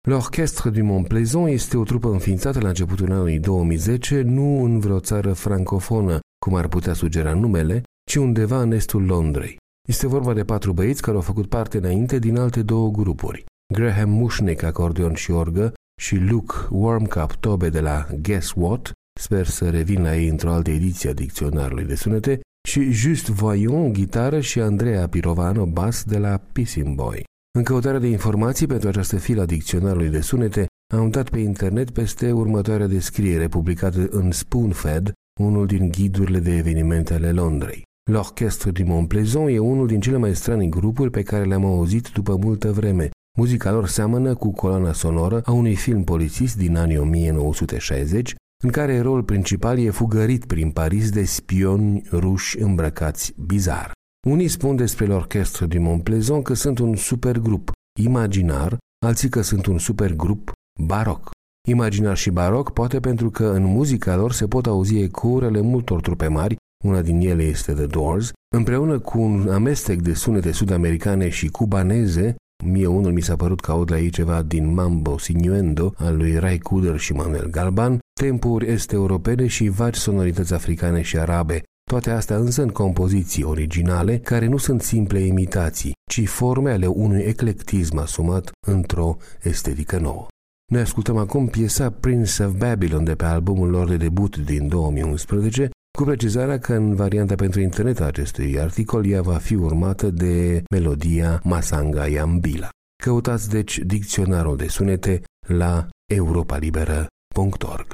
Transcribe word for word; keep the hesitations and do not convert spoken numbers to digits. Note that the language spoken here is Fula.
L'Orchestre du Mont Plaisant este o trupă înființată la începutul anului două mii zece, nu în vreo țară francofonă, cum ar putea sugera numele, ci undeva în estul Londrei. Este vorba de patru băieți care au făcut parte înainte din alte două grupuri. Graham Mushnick, acordeon și orgă, și Luke Warmcup Tobe de la Guess What, sper să revin la ei într-o altă ediție a Dicționarului de Sunete, și Just Voyon, gitară, și Andrea Pirovano, bas de la Pissing Boy. În căutarea de informații pentru această filă a Dicționarului de Sunete, am dat pe internet peste următoarea descriere publicată în Spoonfed, unul din ghidurile de evenimente ale Londrei. L'Orchestre du Mont Plaisant e unul din cele mai stranii grupuri pe care le-am auzit după multă vreme. Muzica lor seamănă cu coloana sonoră a unui film polițist din anii o mie nouă sute șaizeci, în care rolul principal e fugărit prin Paris de spioni ruși îmbrăcați bizar. Unii spun despre l'Orchestre du Mont Plaisant că sunt un supergrup imaginar, alții că sunt un supergrup baroc. Imaginar și baroc poate pentru că în muzica lor se pot auzi ecourele multor trupe mari, una din ele este The Doors, împreună cu un amestec de sunete sud-americane și cubaneze. Mie unul mi s-a părut că aud la ei ceva din Mambo Sinuendo al lui Ray Cooder și Manuel Galban, tempouri est-europene și vagi sonorități africane și arabe. Toate astea însă în compoziții originale, care nu sunt simple imitații, ci forme ale unui eclectism asumat într-o estetică nouă. Noi ascultăm acum piesa Prince of Babylon de pe albumul lor de debut din două mii unsprezece, cu precizarea că în varianta pentru internet a acestui articol ea va fi urmată de melodia Masanga Yambila. Căutați deci Dicționarul de Sunete la europa liberă punct org.